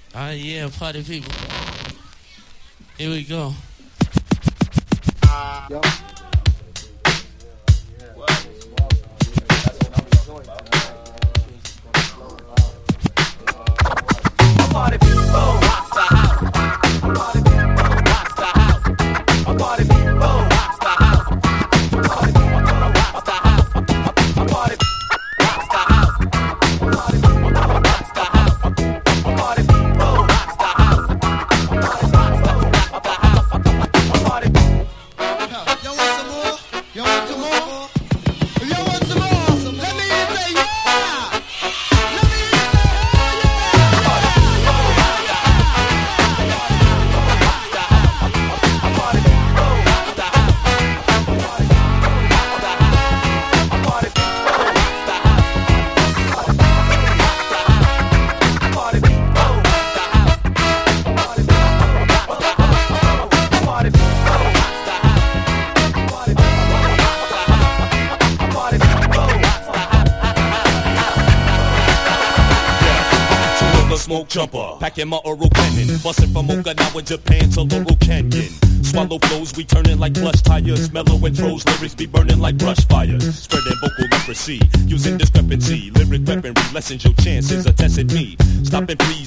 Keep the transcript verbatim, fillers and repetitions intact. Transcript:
Ah, yeah, party people. Here we go. Yo. Party people rocks the house. Party people rocks the house. Party people rocks the house. Party people rocks the house. Party rocks the house. Party people rocks the house. Party people rocks the house. Party Yo, want some more? Yo, want some more? Yo, want some more? Let me hear say yeah. Let me hear say Smoke jumper, packing my oral cannon, busting from Okinawa, Japan to Laurel Canyon. Swallow flows, we turning like plush tires. Mellow intros, lyrics be burning like brush fires. Spreading vocal leprosy, using discrepancy. Lyric weaponry lessens your chances of testing me. Stopping please.